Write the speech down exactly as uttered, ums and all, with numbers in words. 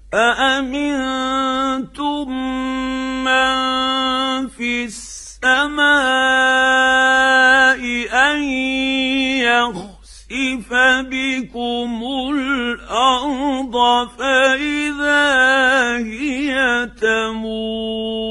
أأمنتم من في السماء أن يخسف بكم الأرض فإذا هي تمور